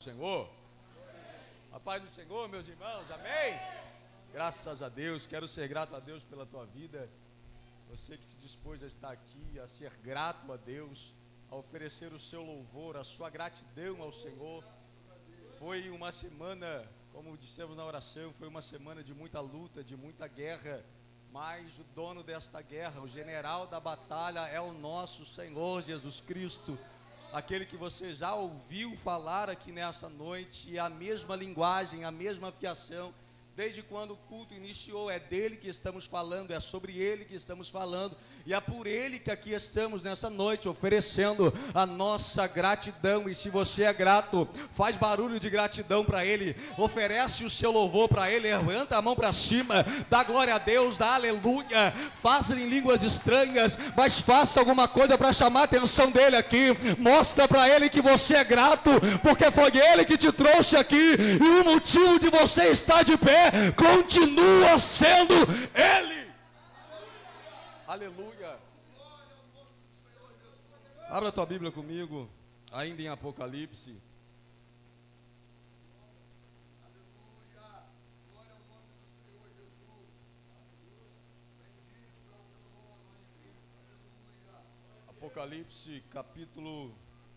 Senhor. A paz do Senhor, meus irmãos, amém? Graças a Deus, quero ser grato a Deus pela tua vida. Você que se dispôs a estar aqui, a ser grato a Deus, a oferecer o seu louvor, a sua gratidão ao Senhor. Foi uma semana, como dissemos na oração, foi uma semana de muita luta, de muita guerra, mas o dono desta guerra, o general da batalha é o nosso Senhor Jesus Cristo. Aquele que você já ouviu falar aqui nessa noite, e a mesma linguagem, a mesma afiação, desde quando o culto iniciou, é dele que estamos falando, é sobre ele que estamos falando, e é por ele que aqui estamos nessa noite, oferecendo a nossa gratidão. E se você é grato, faz barulho de gratidão para ele, oferece o seu louvor para ele, levanta a mão para cima, dá glória a Deus, dá aleluia, faça em línguas estranhas, mas faça alguma coisa para chamar a atenção dele aqui, mostra para ele que você é grato, porque foi ele que te trouxe aqui, e o motivo de você estar de pé continua sendo ele. Aleluia. Abra a tua Bíblia comigo, ainda em Apocalipse. Apocalipse capítulo,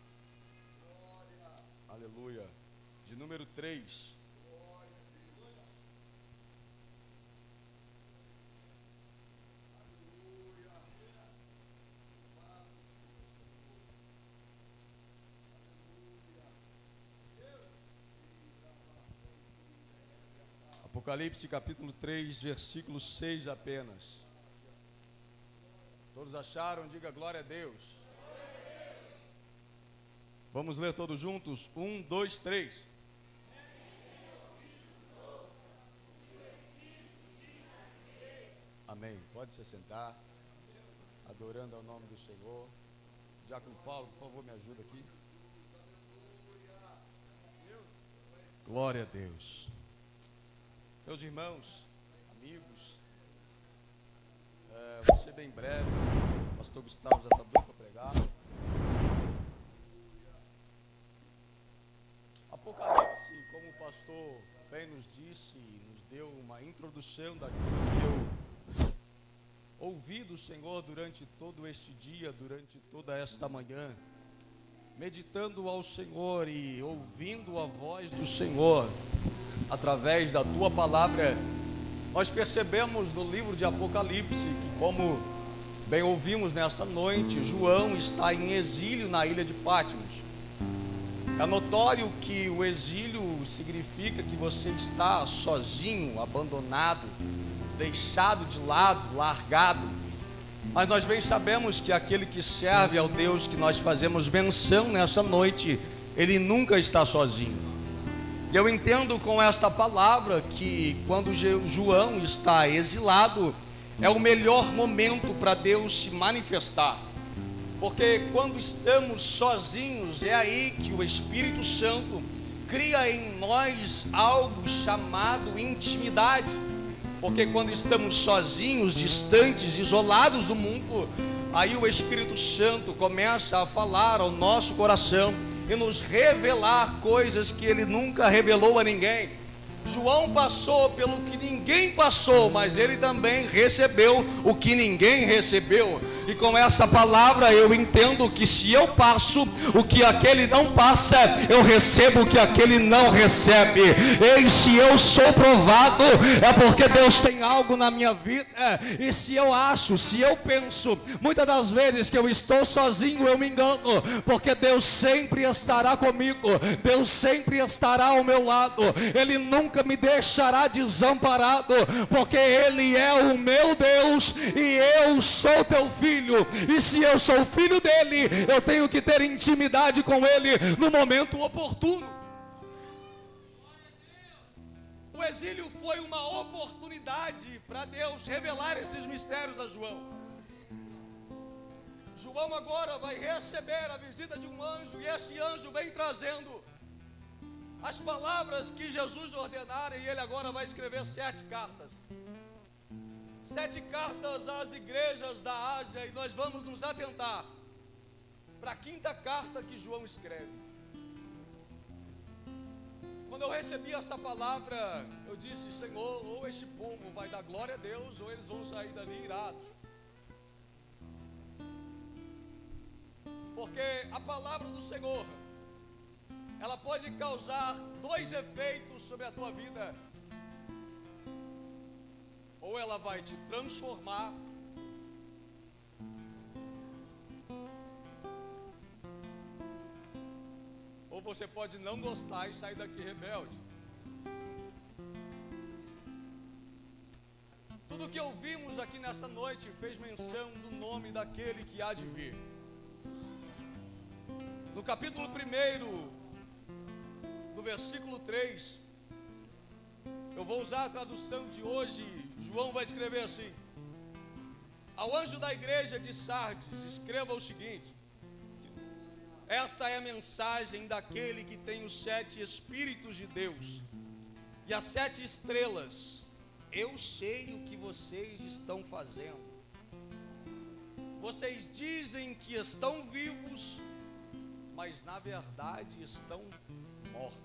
aleluia, de número 3. Apocalipse capítulo 3, versículo 6 apenas. Todos acharam? Diga glória a Deus. Vamos ler todos juntos? 1, 2, 3. Amém. Pode se sentar, adorando ao nome do Senhor. Diácono Paulo, por favor, me ajuda aqui. Glória a Deus. Meus irmãos, amigos, vou ser bem breve. O pastor Gustavo já está doido para pregar. Apocalipse, como o pastor bem nos disse, nos deu uma introdução daquilo que eu ouvi do Senhor durante todo este dia, durante toda esta manhã, meditando ao Senhor e ouvindo a voz do Senhor através da tua palavra. Nós percebemos no livro de Apocalipse que, como bem ouvimos nessa noite, João está em exílio na ilha de Patmos. É notório que o exílio significa que você está sozinho, abandonado, deixado de lado, largado. Mas nós bem sabemos que aquele que serve ao Deus que nós fazemos menção nessa noite, ele nunca está sozinho. E eu entendo com esta palavra que quando João está exilado, é o melhor momento para Deus se manifestar. Porque quando estamos sozinhos, é aí que o Espírito Santo cria em nós algo chamado intimidade. Porque quando estamos sozinhos, distantes, isolados do mundo, aí o Espírito Santo começa a falar ao nosso coração e nos revelar coisas que ele nunca revelou a ninguém. João passou pelo que ninguém passou, mas ele também recebeu o que ninguém recebeu. E com essa palavra eu entendo que se eu passo o que aquele não passa, eu recebo o que aquele não recebe. E se eu sou provado, é porque Deus tem algo na minha vida. E se eu acho, se eu penso, muitas das vezes que eu estou sozinho, eu me engano, porque Deus sempre estará comigo, Deus sempre estará ao meu lado, Ele nunca me deixará desamparado, porque Ele é o meu Deus e eu sou teu filho. E se eu sou filho dele, eu tenho que ter intimidade com ele no momento oportuno. O exílio foi uma oportunidade para Deus revelar esses mistérios a João. João agora vai receber a visita de um anjo, e esse anjo vem trazendo as palavras que Jesus ordenara, e ele agora vai escrever 7 cartas. 7 cartas às igrejas da Ásia, e nós vamos nos atentar para a 5ª carta que João escreve. Quando eu recebi essa palavra, eu disse: Senhor, ou este povo vai dar glória a Deus, ou eles vão sair dali irados. Porque a palavra do Senhor, ela pode causar dois efeitos sobre a tua vida. Ou ela vai te transformar, ou você pode não gostar e sair daqui rebelde. Tudo que ouvimos aqui nessa noite fez menção do nome daquele que há de vir. No capítulo 1, no versículo 3, eu vou usar a tradução de hoje. João vai escrever assim: ao anjo da igreja de Sardes, escreva o seguinte: esta é a mensagem daquele que tem os 7 Espíritos de Deus e as 7 estrelas. Eu sei o que vocês estão fazendo. Vocês dizem que estão vivos, mas na verdade estão mortos.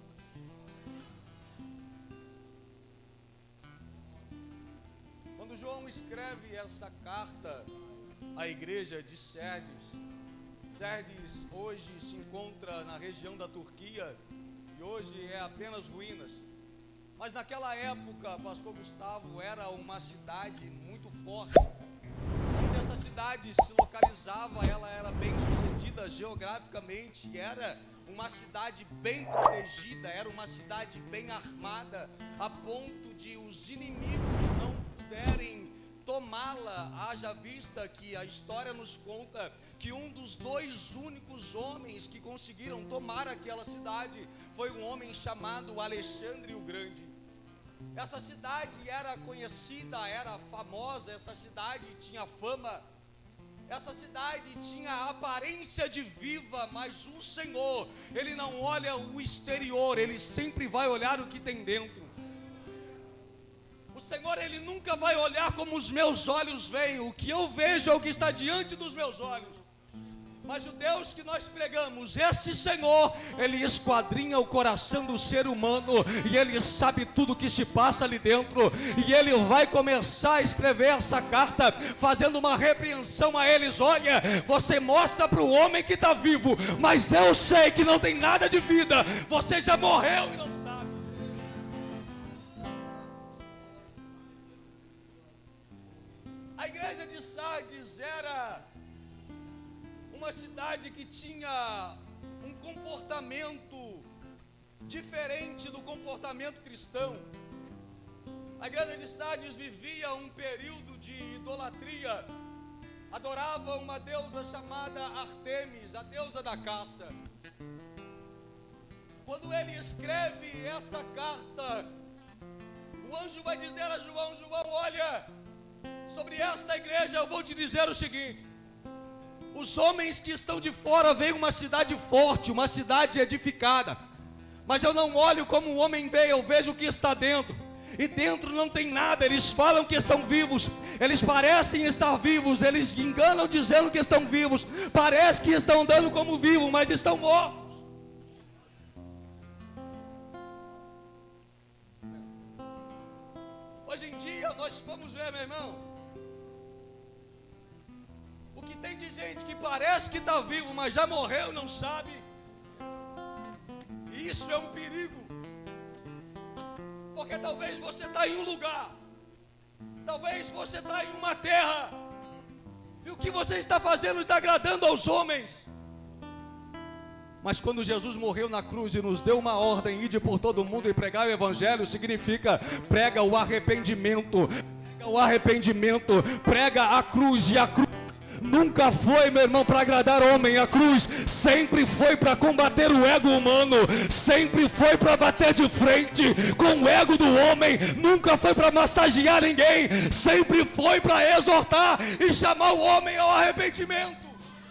Quando João escreve essa carta à igreja de Sardes, Sardes hoje se encontra na região da Turquia e hoje é apenas ruínas. Mas naquela época, pastor Gustavo, era uma cidade muito forte. Onde essa cidade se localizava, ela era bem sucedida geograficamente, era uma cidade bem protegida, era uma cidade bem armada, a ponto de os inimigos não puderem tomá-la. Haja vista que a história nos conta que um dos 2 únicos homens que conseguiram tomar aquela cidade foi um homem chamado Alexandre o Grande. Essa cidade era conhecida, era famosa, essa cidade tinha fama, essa cidade tinha a aparência de viva, mas o Senhor, Ele não olha o exterior, Ele sempre vai olhar o que tem dentro. O Senhor, Ele nunca vai olhar como os meus olhos veem. O que eu vejo é o que está diante dos meus olhos. Mas o Deus que nós pregamos, esse Senhor, Ele esquadrinha o coração do ser humano e Ele sabe tudo que se passa ali dentro. E Ele vai começar a escrever essa carta fazendo uma repreensão a eles. Olha, você mostra para o homem que está vivo, mas eu sei que não tem nada de vida. Você já morreu e não sabe. A igreja de Sardes era uma cidade que tinha um comportamento diferente do comportamento cristão. A igreja de Sardes vivia um período de idolatria, adorava uma deusa chamada Artemis, a deusa da caça. Quando ele escreve essa carta, o anjo vai dizer a João: João, olha, sobre esta igreja eu vou te dizer o seguinte: os homens que estão de fora veem uma cidade forte, uma cidade edificada, mas eu não olho como o homem vê, eu vejo o que está dentro. E dentro não tem nada. Eles falam que estão vivos, eles parecem estar vivos, eles enganam dizendo que estão vivos, parece que estão andando como vivos, mas estão mortos. Hoje em dia nós vamos ver, meu irmão, o que tem de gente que parece que está vivo, mas já morreu, não sabe. E isso é um perigo. Porque talvez você está em um lugar, talvez você está em uma terra, e o que você está fazendo está agradando aos homens. Mas quando Jesus morreu na cruz e nos deu uma ordem, ide por todo mundo e pregar o evangelho, significa prega o arrependimento, prega a cruz. E a cruz nunca foi, meu irmão, para agradar homem. A cruz sempre foi para combater o ego humano, sempre foi para bater de frente com o ego do homem, nunca foi para massagear ninguém, sempre foi para exortar e chamar o homem ao arrependimento.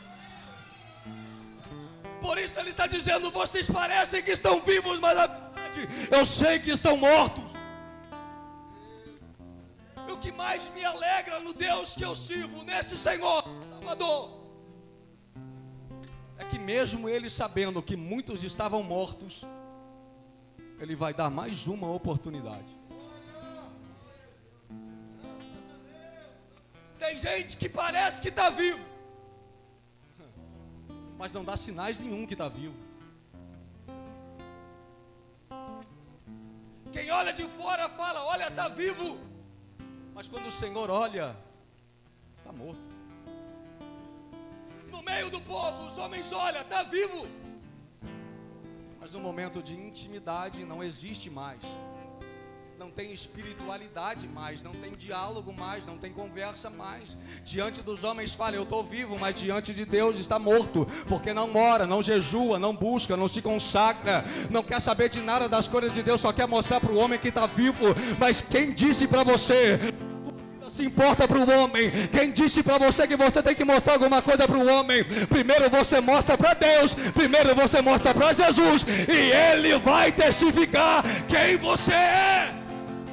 Por isso ele está dizendo: vocês parecem que estão vivos, mas na verdade eu sei que estão mortos. E o que mais me alegra no Deus que eu sirvo, nesse Senhor Salvador, é que mesmo ele sabendo que muitos estavam mortos, Ele vai dar mais uma oportunidade. Tem gente que parece que está vivo, mas não dá sinais nenhum que está vivo. Quem olha de fora fala, olha, está vivo. Mas quando o Senhor olha, está morto. No meio do povo, os homens olham, está vivo. Mas no momento de intimidade não existe mais. Não tem espiritualidade mais, não tem diálogo mais, não tem conversa mais. Diante dos homens fala, eu estou vivo, mas diante de Deus está morto. Porque não ora, não jejua, não busca, não se consagra, não quer saber de nada das coisas de Deus, só quer mostrar para o homem que está vivo. Mas quem disse para você? Se importa para o homem? Quem disse para você que você tem que mostrar alguma coisa para o homem? Primeiro você mostra para Deus, primeiro você mostra para Jesus, e Ele vai testificar quem você é.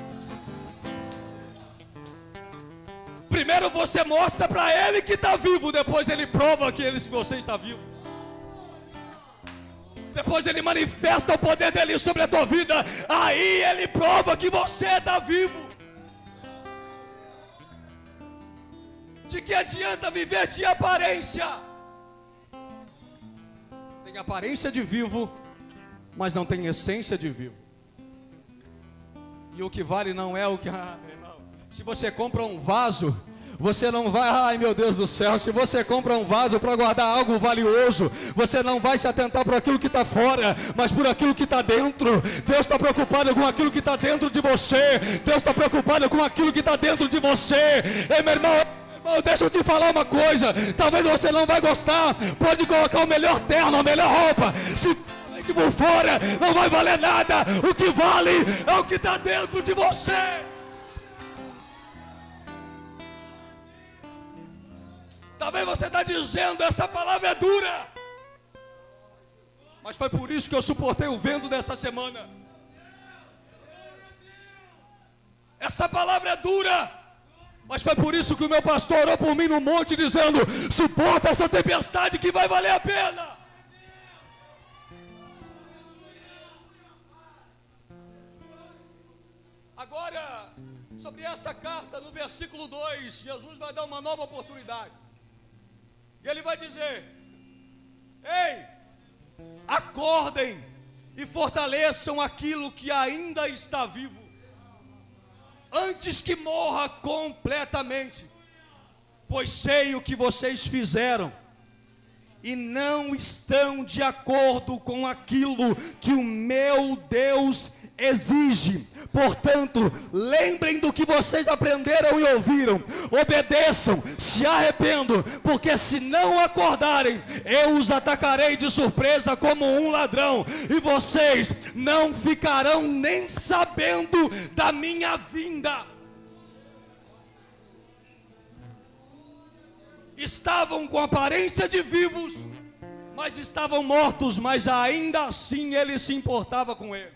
Primeiro você mostra para Ele que está vivo, depois Ele prova que você está vivo. Depois Ele manifesta o poder dEle sobre a tua vida, aí Ele prova que você está vivo. De que adianta viver de aparência? Tem aparência de vivo, mas não tem essência de vivo. E o que vale não é o que... meu irmão, se você compra um vaso, você não vai... ai meu Deus do céu, se você compra um vaso para guardar algo valioso, você não vai se atentar por aquilo que está fora, mas por aquilo que está dentro. Deus está preocupado com aquilo que está dentro de você. Deus está preocupado com aquilo que está dentro de você. Ei, meu irmão, deixa eu te falar uma coisa. Talvez você não vai gostar. Pode colocar o melhor terno, a melhor roupa. Se por fora, não vai valer nada. O que vale é o que está dentro de você. Talvez você está dizendo, essa palavra é dura. Mas foi por isso que eu suportei o vento dessa semana. Essa palavra é dura. Mas foi por isso que o meu pastor orou por mim no monte, dizendo, suporta essa tempestade que vai valer a pena. Agora, sobre essa carta, no versículo 2, Jesus vai dar uma nova oportunidade. E Ele vai dizer, ei, acordem e fortaleçam aquilo que ainda está vivo, antes que morra completamente, pois sei o que vocês fizeram, e não estão de acordo com aquilo que o meu Deus exige. Portanto, lembrem do que vocês aprenderam e ouviram, obedeçam, se arrependam, porque se não acordarem, eu os atacarei de surpresa como um ladrão, e vocês não ficarão nem sabendo da minha vinda. Estavam com aparência de vivos, mas estavam mortos, mas ainda assim Ele se importava com ele.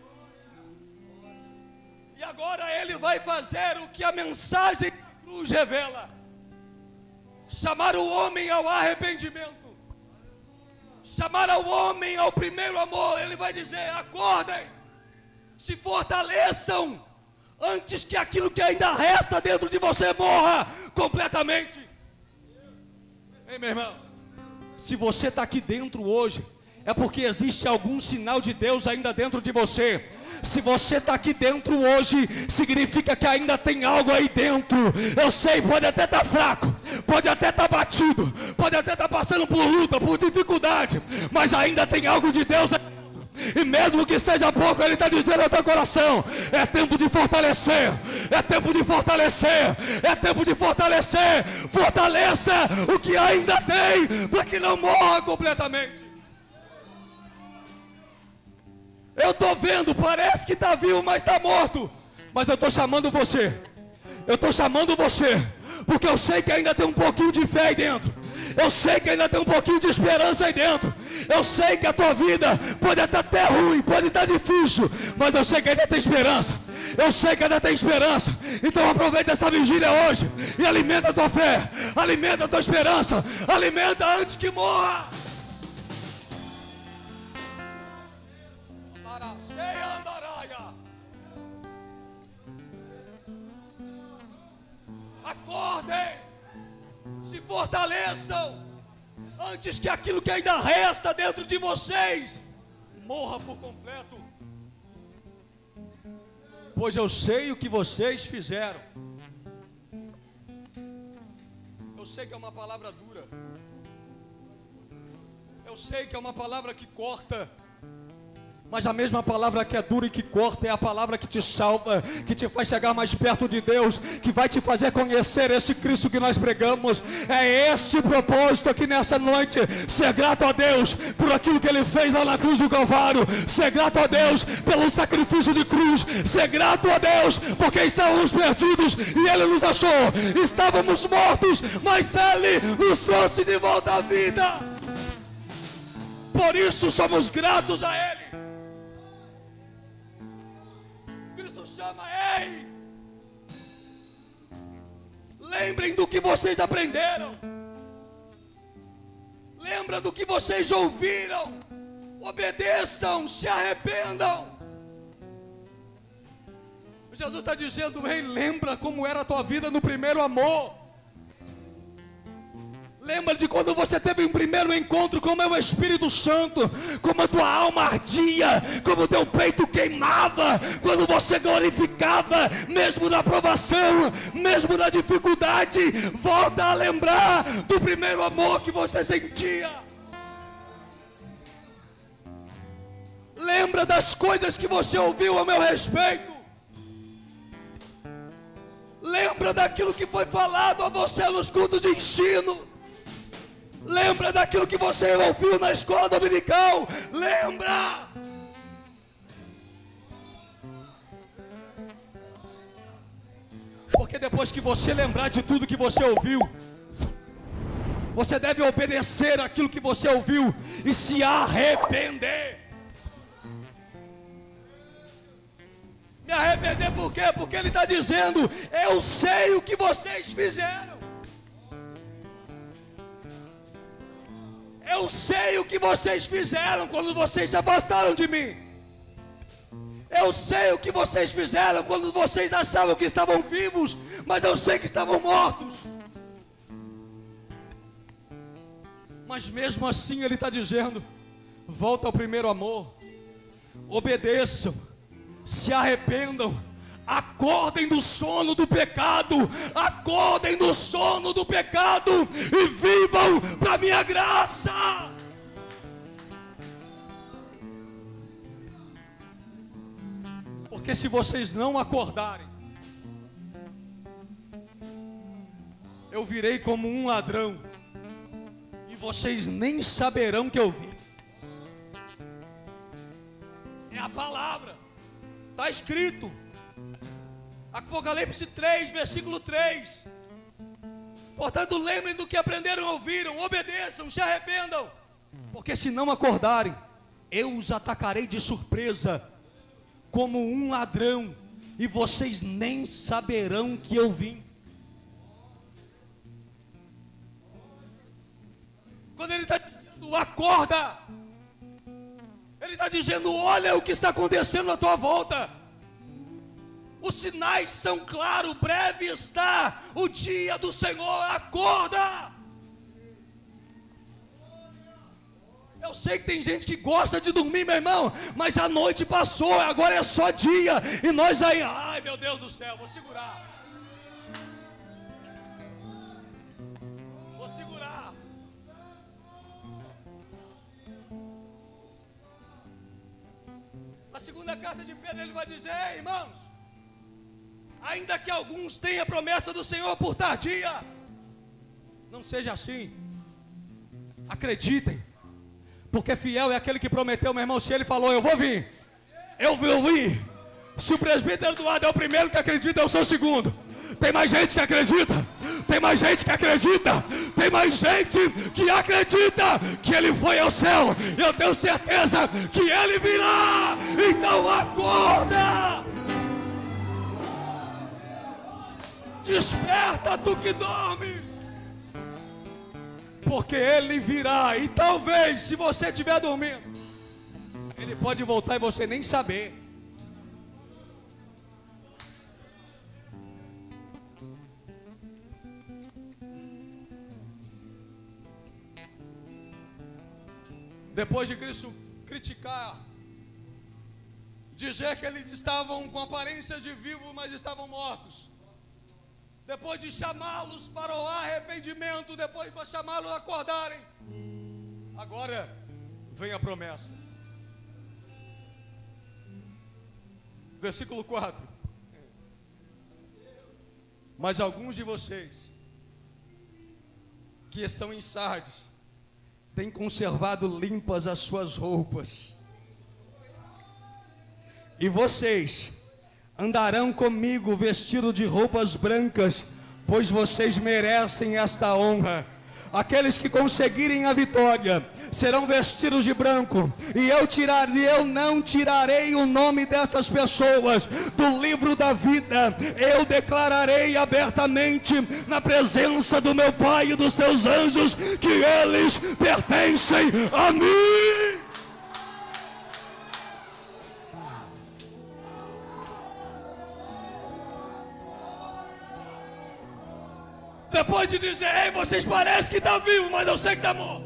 E agora Ele vai fazer o que a mensagem da cruz revela: chamar o homem ao arrependimento, chamar o homem ao primeiro amor. Ele vai dizer, acordem, se fortaleçam, antes que aquilo que ainda resta dentro de você morra completamente. Ei, meu irmão, se você está aqui dentro hoje, é porque existe algum sinal de Deus ainda dentro de você. Se você está aqui dentro hoje, significa que ainda tem algo aí dentro. Eu sei, pode até estar fraco, pode até estar batido, pode até estar passando por luta, por dificuldade, mas ainda tem algo de Deus aí dentro. E mesmo que seja pouco, Ele está dizendo ao teu coração, é tempo de fortalecer, é tempo de fortalecer, é tempo de fortalecer. Fortaleça o que ainda tem, para que não morra completamente. Eu estou vendo, parece que está vivo, mas está morto. Mas eu estou chamando você. Eu estou chamando você, porque eu sei que ainda tem um pouquinho de fé aí dentro. Eu sei que ainda tem um pouquinho de esperança aí dentro. Eu sei que a tua vida pode estar até ruim, pode estar difícil, mas eu sei que ainda tem esperança. Eu sei que ainda tem esperança. Então aproveita essa vigília hoje e alimenta a tua fé, alimenta a tua esperança, alimenta antes que morra. Acordem, se fortaleçam, antes que aquilo que ainda resta dentro de vocês morra por completo. Pois eu sei o que vocês fizeram. Eu sei que é uma palavra dura. Eu sei que é uma palavra que corta. Mas a mesma palavra que é dura e que corta é a palavra que te salva, que te faz chegar mais perto de Deus, que vai te fazer conhecer esse Cristo que nós pregamos. É esse propósito aqui nessa noite: ser grato a Deus por aquilo que Ele fez lá na cruz do Calvário, ser grato a Deus pelo sacrifício de cruz, ser grato a Deus porque estávamos perdidos e Ele nos achou. Estávamos mortos, mas Ele nos trouxe de volta à vida. Por isso somos gratos a Ele. Chama, ei! Lembrem do que vocês aprenderam. Lembra do que vocês ouviram. Obedeçam, se arrependam. Jesus está dizendo: ei, lembra como era a tua vida no primeiro amor. Lembra de quando você teve um primeiro encontro com o Espírito Santo, como a tua alma ardia, como o teu peito queimava, quando você glorificava, mesmo na provação, mesmo na dificuldade. Volta a lembrar do primeiro amor que você sentia. Lembra das coisas que você ouviu a meu respeito. Lembra daquilo que foi falado a você nos cultos de ensino. Lembra daquilo que você ouviu na escola dominical. Lembra. Porque depois que você lembrar de tudo que você ouviu, você deve obedecer aquilo que você ouviu e se arrepender. Me arrepender por quê? Porque Ele está dizendo: eu sei o que vocês fizeram. Eu sei o que vocês fizeram quando vocês se afastaram de mim. Eu sei o que vocês fizeram quando vocês achavam que estavam vivos, mas eu sei que estavam mortos. Mas mesmo assim Ele está dizendo: volta ao primeiro amor. Obedeçam, se arrependam, acordem do sono do pecado, acordem do sono do pecado e vivam para a minha graça. Porque se vocês não acordarem, eu virei como um ladrão e vocês nem saberão que eu vim. É a palavra, está escrito. Apocalipse 3, versículo 3. Portanto, lembrem do que aprenderam e ouviram, obedeçam, se arrependam. Porque se não acordarem, eu os atacarei de surpresa, como um ladrão, e vocês nem saberão que eu vim. Quando Ele está dizendo: acorda, Ele está dizendo: olha o que está acontecendo à tua volta. Os sinais são claros, breve está o dia do Senhor. Acorda! Eu sei que tem gente que gosta de dormir, meu irmão, mas a noite passou, agora é só dia, e nós aí, ai meu Deus do céu, vou segurar. Vou segurar. Na segunda carta de Pedro ele vai dizer: ei, irmãos, ainda que alguns tenham a promessa do Senhor por tardia, não seja assim. Acreditem, porque fiel é aquele que prometeu, meu irmão. Se Ele falou: eu vou vir, eu vou vir. Se o presbítero Eduardo é o primeiro que acredita, eu sou o segundo. Tem mais gente que acredita. Tem mais gente que acredita. Tem mais gente que acredita que Ele foi ao céu. Eu tenho certeza que Ele virá. Então acorda. Desperta, tu que dormes, porque Ele virá. E talvez, se você estiver dormindo, Ele pode voltar e você nem saber. Depois de Cristo criticar, dizer que eles estavam com aparência de vivos, mas estavam mortos. Depois de chamá-los para o arrependimento, depois para chamá-los a acordarem, agora vem a promessa. Versículo 4. Mas alguns de vocês que estão em Sardes têm conservado limpas as suas roupas. E vocês andarão comigo vestidos de roupas brancas, pois vocês merecem esta honra. Aqueles que conseguirem a vitória serão vestidos de branco, e eu não tirarei o nome dessas pessoas do livro da vida. Eu declararei abertamente na presença do meu Pai e dos teus anjos que eles pertencem a mim. Depois de dizer, ei, vocês parecem que estão vivos, mas eu sei que está morto.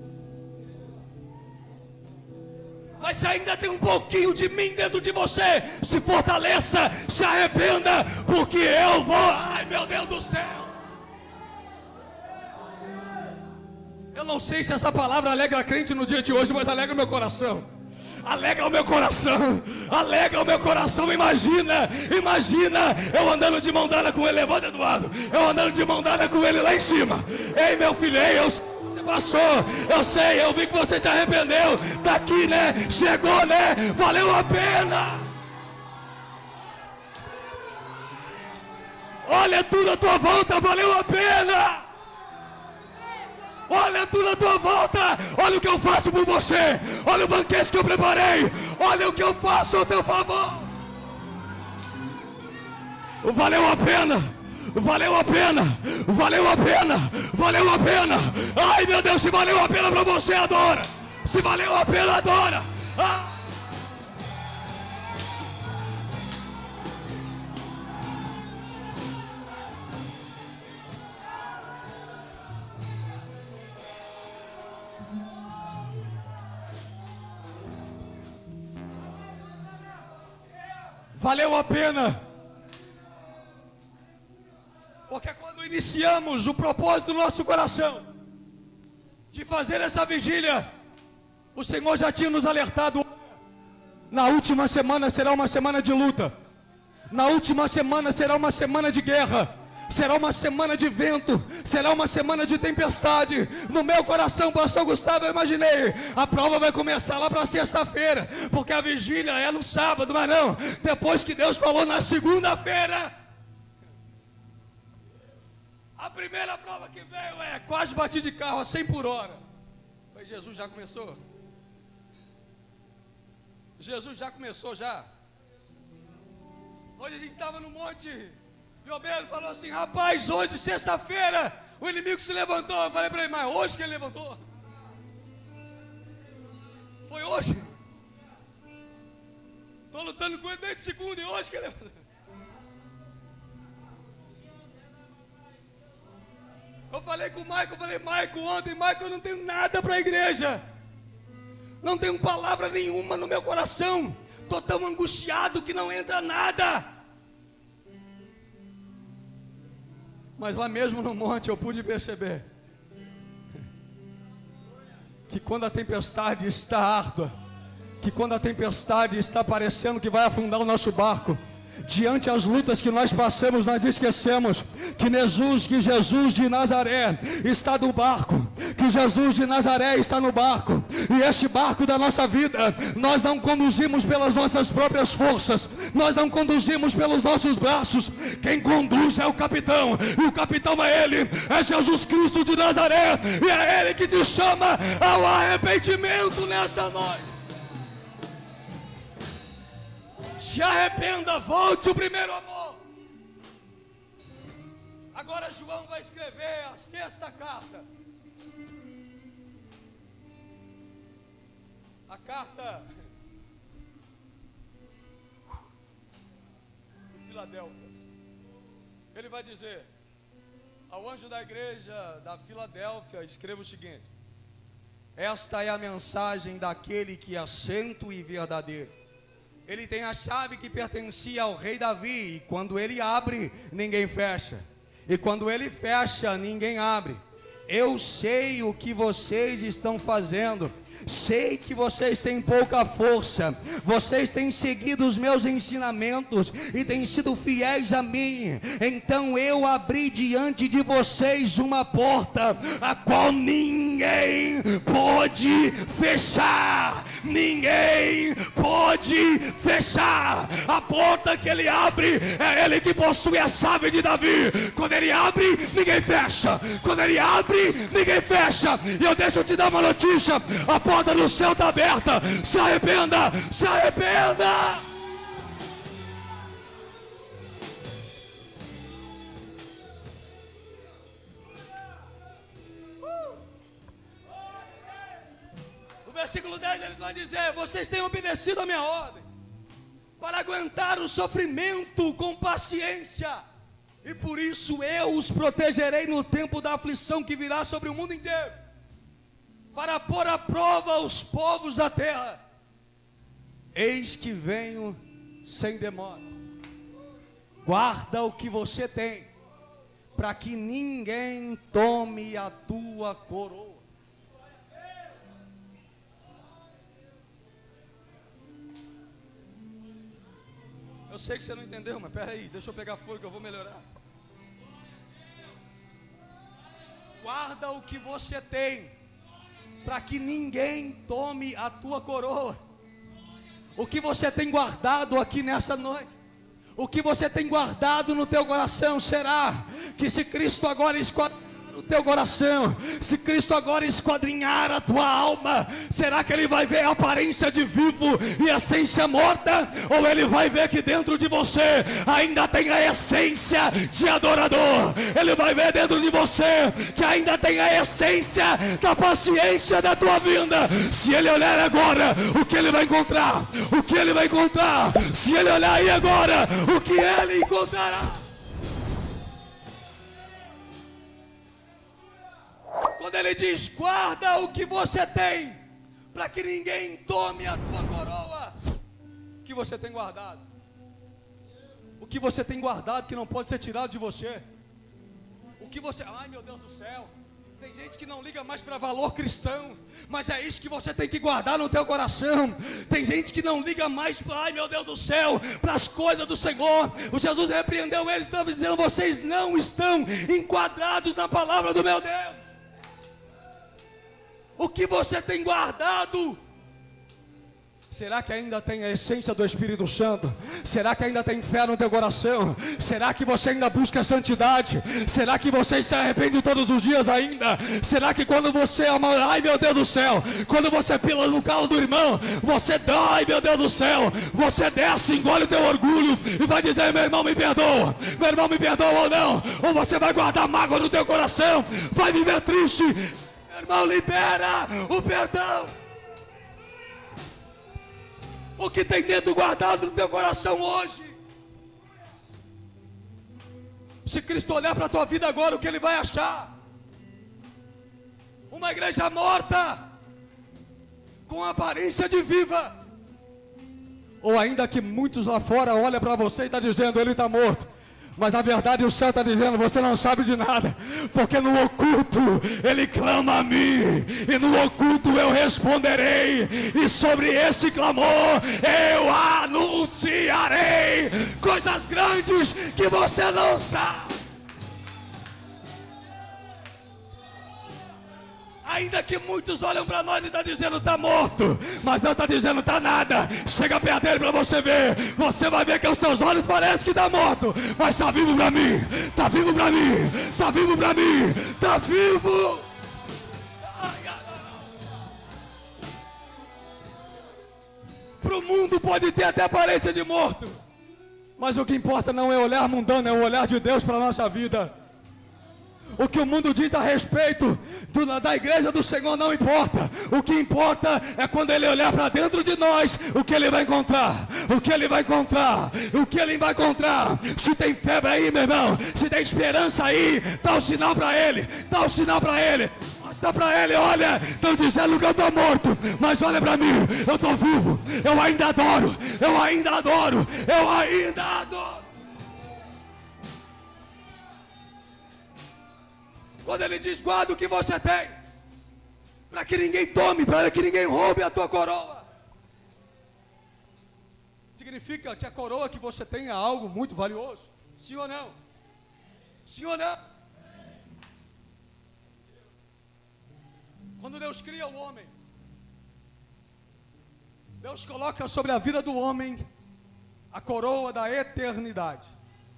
Mas se ainda tem um pouquinho de mim dentro de você, se fortaleça, se arrependa, porque eu vou. Ai, meu Deus do céu. Eu não sei se essa palavra alegra a crente no dia de hoje, mas alegra o meu coração. Alegra o meu coração, alegra o meu coração. Imagina eu andando de mão dada com ele. Levanta, Eduardo, eu andando de mão dada com ele lá em cima. Ei, meu filho, ei, você passou, eu sei, eu vi que você se arrependeu. Tá aqui, né? Chegou, né? Valeu a pena. Olha tudo à tua volta, valeu a pena. Olha tudo à tua volta. Olha o que eu faço por você. Olha o banquete que eu preparei. Olha o que eu faço ao teu favor. Valeu a pena. Valeu a pena. Valeu a pena. Valeu a pena. Ai, meu Deus, se valeu a pena para você, adora. Se valeu a pena, adora. Ah. Valeu a pena, porque quando iniciamos o propósito do nosso coração de fazer essa vigília, o Senhor já tinha nos alertado. Na última semana será uma semana de luta, na última semana será uma semana de guerra, será uma semana de vento, será uma semana de tempestade. No meu coração, pastor Gustavo, eu imaginei, a prova vai começar lá para sexta-feira, porque a vigília é no sábado, mas não, depois que Deus falou na segunda-feira, a primeira prova que veio é, quase bati de carro a 100 por hora. Mas Jesus já começou. Jesus já começou já. Hoje a gente estava no monte, e o Pedro falou assim, rapaz, hoje, sexta-feira, o inimigo se levantou. Eu falei para ele, mas hoje que ele levantou? Foi hoje. Estou lutando com ele desde segunda e hoje que ele levantou. Eu falei com o Maico, ontem, Maico, eu não tenho nada para a igreja. Não tenho palavra nenhuma no meu coração. Estou tão angustiado que não entra nada. Mas lá mesmo no monte eu pude perceber que quando a tempestade está árdua, que quando a tempestade está parecendo que vai afundar o nosso barco, diante as lutas que nós passamos, nós esquecemos que Jesus de Nazaré está no barco, que Jesus de Nazaré está no barco, e este barco da nossa vida, nós não conduzimos pelas nossas próprias forças, nós não conduzimos pelos nossos braços. Quem conduz é o capitão, e o capitão é Ele, é Jesus Cristo de Nazaré, e é Ele que te chama ao arrependimento nessa noite. Se arrependa, volte ao primeiro amor. Agora João vai escrever a sexta carta. A carta de Filadélfia. Ele vai dizer ao anjo da igreja da Filadélfia, escreva o seguinte: Esta é a mensagem daquele que é santo e verdadeiro. Ele tem a chave que pertencia ao rei Davi, e quando ele abre, ninguém fecha. E quando ele fecha, ninguém abre. Eu sei o que vocês estão fazendo. Sei que vocês têm pouca força. Vocês têm seguido os meus ensinamentos e têm sido fiéis a mim. Então eu abri diante de vocês uma porta, a qual ninguém pode fechar. Ninguém pode fechar. A porta que ele abre, é ele que possui a chave de Davi. Quando ele abre, ninguém fecha. Quando ele abre, ninguém fecha. E eu deixo te dar uma notícia: a porta do céu está aberta. Se arrependa, se arrependa. No versículo 10 ele vai dizer: vocês têm obedecido a minha ordem para aguentar o sofrimento com paciência, e por isso eu os protegerei no tempo da aflição que virá sobre o mundo inteiro, para pôr à prova os povos da terra. Eis que venho sem demora. Guarda o que você tem, para que ninguém tome a tua coroa. Eu sei que você não entendeu, mas peraí, deixa eu pegar fogo que eu vou melhorar. Guarda o que você tem, para que ninguém tome a tua coroa. O que você tem guardado aqui nessa noite, o que você tem guardado no teu coração, será que se Cristo agora esquadrinhar o teu coração, se Cristo agora esquadrinhar a tua alma, será que ele vai ver a aparência de vivo e a essência morta? Ou ele vai ver que dentro de você ainda tem a essência de adorador? Ele vai ver dentro de você que ainda tem a essência da paciência da tua vinda. Se ele olhar agora, o que ele vai encontrar? O que ele vai encontrar? Se ele olhar aí agora, o que ele encontrará? Quando ele diz: guarda o que você tem, para que ninguém tome a tua coroa. O que você tem guardado? O que você tem guardado que não pode ser tirado de você? O que você... Ai, meu Deus do céu, tem gente que não liga mais para valor cristão, mas é isso que você tem que guardar no teu coração. Tem gente que não liga mais, ai meu Deus do céu, para as coisas do Senhor. O Jesus repreendeu eles, estava dizendo: vocês não estão enquadrados na palavra do meu Deus. O que você tem guardado? Será que ainda tem a essência do Espírito Santo? Será que ainda tem fé no teu coração? Será que você ainda busca santidade? Será que você se arrepende todos os dias ainda? Será que quando você ama, ai meu Deus do céu, quando você pila no calo do irmão, você dá, ai meu Deus do céu, você desce, engole o teu orgulho e vai dizer: meu irmão me perdoa, meu irmão me perdoa ou não? Ou você vai guardar mágoa no teu coração, vai viver triste? Meu irmão, libera o perdão. O que tem dentro guardado no teu coração hoje? Se Cristo olhar para a tua vida agora, o que ele vai achar? Uma igreja morta, com aparência de viva. Ou ainda que muitos lá fora olham para você e estão dizendo: ele está morto. Mas na verdade o céu está dizendo: você não sabe de nada, porque no oculto ele clama a mim, e no oculto eu responderei, e sobre esse clamor eu anunciarei coisas grandes que você não sabe. Ainda que muitos olham para nós e estão dizendo: está morto, mas não está dizendo está nada. Chega perto dele para você ver. Você vai ver que aos seus olhos parece que está morto, mas está vivo para mim, está vivo para mim, está vivo para mim, está vivo. Para o mundo pode ter até aparência de morto, mas o que importa não é o olhar mundano, é o olhar de Deus para a nossa vida. O que o mundo diz a respeito da igreja do Senhor não importa. O que importa é quando ele olhar para dentro de nós, o que ele vai encontrar. O que ele vai encontrar. O que ele vai encontrar. Se tem febre aí, meu irmão, se tem esperança aí, dá um sinal para ele. Dá um sinal para ele. Mostra para ele, olha, estão dizendo que eu estou morto, mas olha para mim, eu estou vivo, eu ainda adoro, eu ainda adoro, eu ainda adoro. Quando ele diz, guarda o que você tem, para que ninguém tome, para que ninguém roube a tua coroa. Significa que a coroa que você tem é algo muito valioso. Sim ou não? Sim ou não? Quando Deus cria o homem, Deus coloca sobre a vida do homem a coroa da eternidade.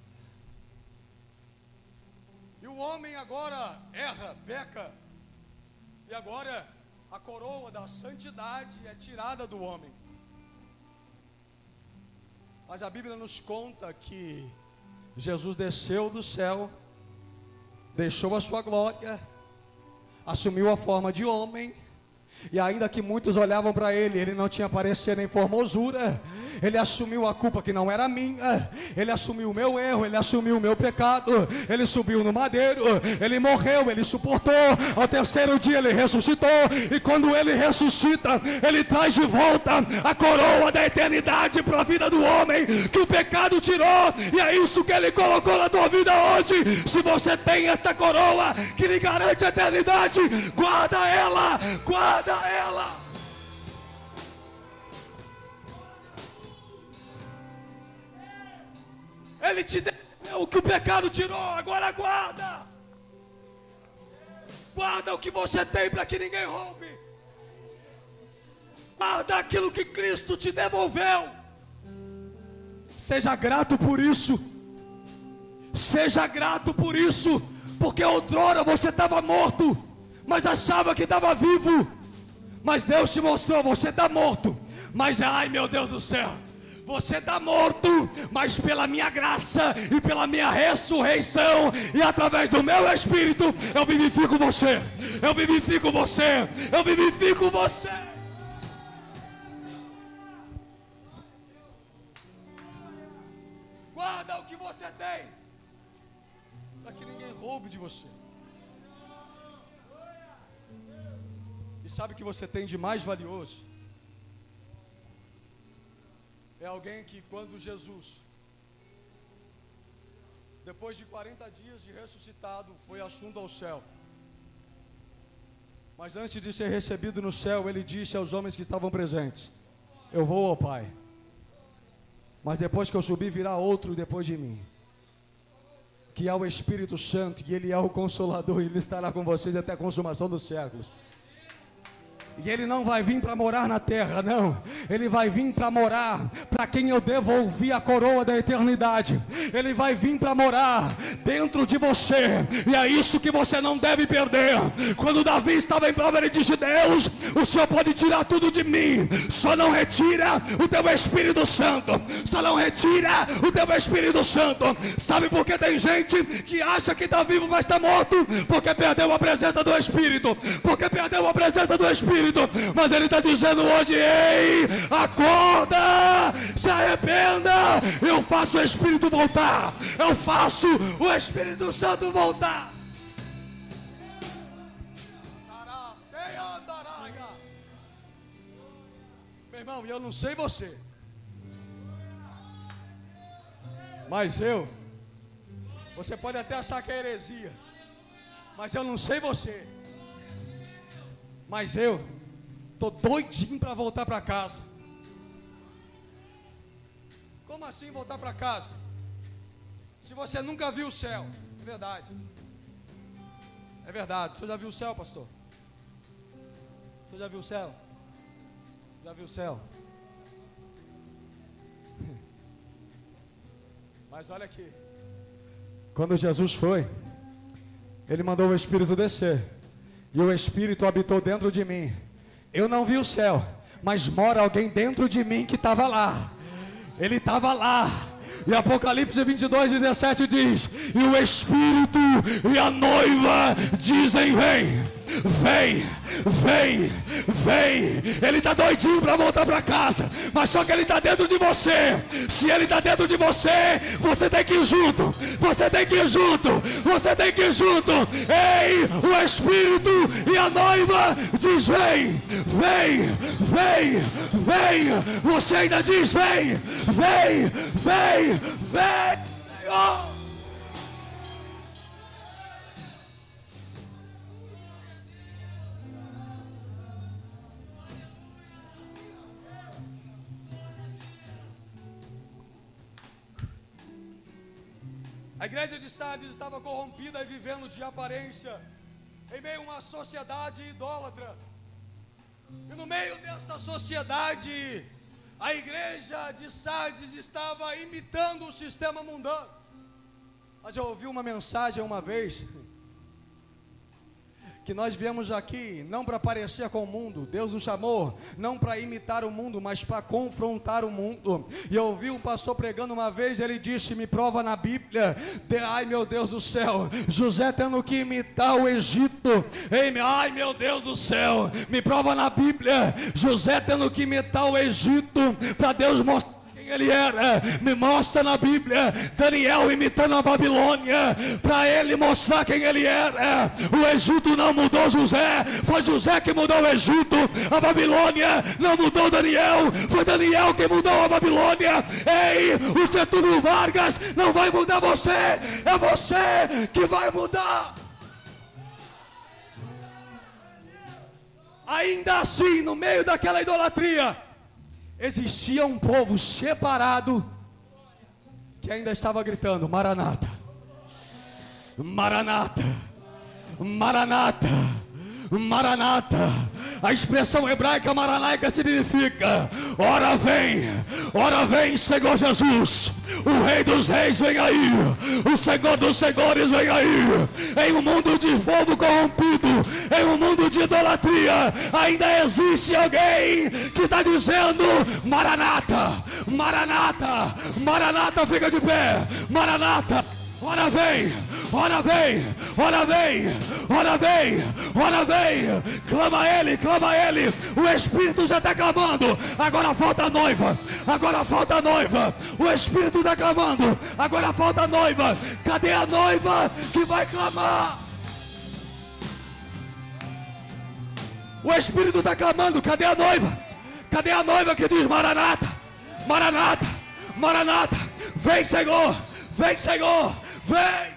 E o homem agora erra, peca, e agora a coroa da santidade é tirada do homem. Mas a Bíblia nos conta que Jesus desceu do céu, deixou a sua glória, assumiu a forma de homem, e ainda que muitos olhavam para ele, ele não tinha parecer nem formosura, ele assumiu a culpa que não era minha, ele assumiu o meu erro, ele assumiu o meu pecado, ele subiu no madeiro, ele morreu, ele suportou, ao terceiro dia ele ressuscitou, e quando ele ressuscita, ele traz de volta a coroa da eternidade para a vida do homem, que o pecado tirou, e é isso que ele colocou na tua vida hoje. Se você tem esta coroa que lhe garante a eternidade, guarda ela, guarda ela. Ele te deu o que o pecado tirou, agora guarda. Guarda o que você tem para que ninguém roube. Guarda aquilo que Cristo te devolveu. Seja grato por isso. Seja grato por isso. Porque outrora você estava morto, mas achava que estava vivo. Mas Deus te mostrou, você está morto. Mas ai meu Deus do céu, você está morto, mas pela minha graça e pela minha ressurreição e através do meu Espírito, eu vivifico você. Eu vivifico você. Eu vivifico você. Guarda o que você tem, para que ninguém roube de você. E sabe o que você tem de mais valioso? É alguém que quando Jesus, depois de 40 dias de ressuscitado, foi assunto ao céu. Mas antes de ser recebido no céu, ele disse aos homens que estavam presentes: eu vou ao Pai, mas depois que eu subir virá outro depois de mim, que é o Espírito Santo, e ele é o Consolador, e ele estará com vocês até a consumação dos séculos. E ele não vai vir para morar na terra, não. Ele vai vir para morar para quem eu devolvi a coroa da eternidade. Ele vai vir para morar dentro de você. E é isso que você não deve perder. Quando Davi estava em prova, ele disse: Deus, o Senhor pode tirar tudo de mim, só não retira o teu Espírito Santo. Só não retira o teu Espírito Santo. Sabe por que tem gente que acha que está vivo, mas está morto? Porque perdeu a presença do Espírito. Porque perdeu a presença do Espírito. Mas ele está dizendo hoje: ei, acorda, se arrependa. Eu faço o Espírito voltar. Eu faço o Espírito Santo voltar. Meu irmão, e eu não sei você, mas você pode até achar que é heresia, mas eu não sei você, mas eu tô doidinho para voltar para casa. Como assim voltar para casa? Se você nunca viu o céu, é verdade. É verdade. Você já viu o céu, pastor? Você já viu o céu? Já viu o céu? Mas olha aqui. Quando Jesus foi, ele mandou o Espírito descer. E o Espírito habitou dentro de mim. Eu não vi o céu, mas mora alguém dentro de mim que estava lá. Ele estava lá. E Apocalipse 22:17 diz: e o Espírito e a noiva dizem: vem. vem, vem, vem. Ele está doidinho para voltar para casa, mas só que ele está dentro de você. Se ele está dentro de você, você tem que ir junto, você tem que ir junto, você tem que ir junto. Ei, o Espírito e a noiva diz: vem, vem, vem, vem. Você ainda diz: vem, vem, vem, vem. Oh! A igreja de Sardes estava corrompida e vivendo de aparência, em meio a uma sociedade idólatra. E no meio dessa sociedade, a igreja de Sardes estava imitando o sistema mundano. Mas eu ouvi uma mensagem uma vez, que nós viemos aqui não para parecer com o mundo. Deus nos chamou não para imitar o mundo, mas para confrontar o mundo. E eu ouvi um pastor pregando uma vez, ele disse: me prova na Bíblia, ai meu Deus do céu, José tendo que imitar o Egito. Ai meu Deus do céu, me prova na Bíblia, José tendo que imitar o Egito, para Deus mostrar ele era. Me mostra na Bíblia Daniel imitando a Babilônia, para ele mostrar quem ele era. O Egito não mudou José, foi José que mudou o Egito. A Babilônia não mudou Daniel, foi Daniel que mudou a Babilônia. Ei, o Getúlio Vargas não vai mudar você, é você que vai mudar. Ainda assim, no meio daquela idolatria, existia um povo separado que ainda estava gritando: Maranata, Maranata, Maranata, Maranata. A expressão hebraica maranaica significa: ora vem Senhor Jesus, o Rei dos Reis vem aí, o Senhor dos Senhores vem aí. Em um mundo de povo corrompido, em um mundo de idolatria, ainda existe alguém que está dizendo: Maranata, Maranata, Maranata. Fica de pé, Maranata. Ora vem, ora vem, ora vem, ora vem, ora vem. Clama ele, o Espírito já está clamando. Agora falta a noiva, agora falta a noiva. O Espírito está clamando, agora falta a noiva. Cadê a noiva que vai clamar? O Espírito está clamando, cadê a noiva? Cadê a noiva que diz: Maranata, Maranata, Maranata. Vem Senhor, vem Senhor, vem.